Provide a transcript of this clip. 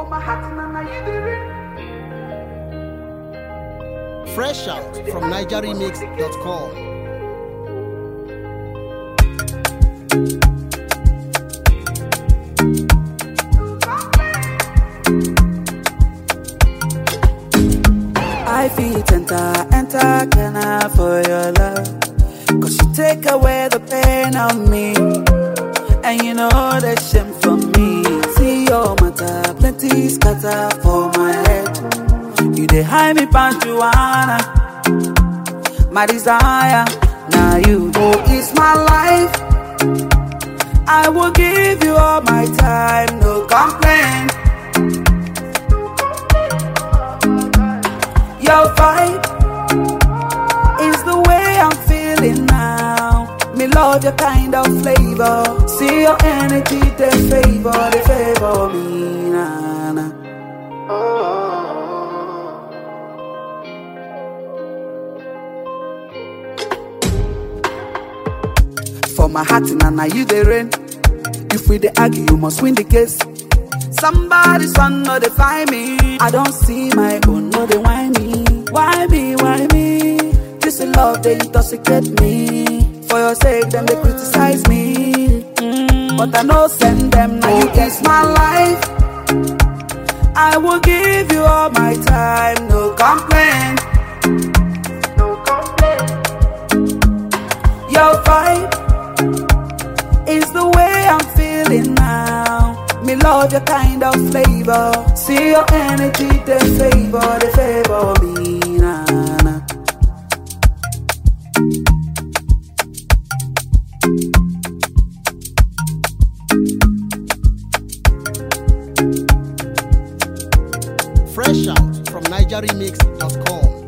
Fresh out from NigerRemix.com. I feel enter, can I for your love? Cause you take away the pain of me, and you know the shame for me. See your matter, plenty scatter for my head. You dey hide me past Joanna, my desire. Now you know it's my life. I will give you all my time, no complaint. Your vibe is the way I'm feeling now. Me love your kind of flavor. See your energy, they favor me, nah, nah. For my heart, now you the rain. If we dey argue, you must win the case. Somebody's son, no, they find me. I don't see my own, no, they whine me. Why me, why me? This is love, they intoxicate me. For your sake, them they criticize me. But I know send them, now you is my life. I will give you all my time, no complaint. Your vibe is the way I'm feeling now. Me love your kind of flavor. See your energy, they favor me, nah, nah. Fresh out from NigerRemix.com.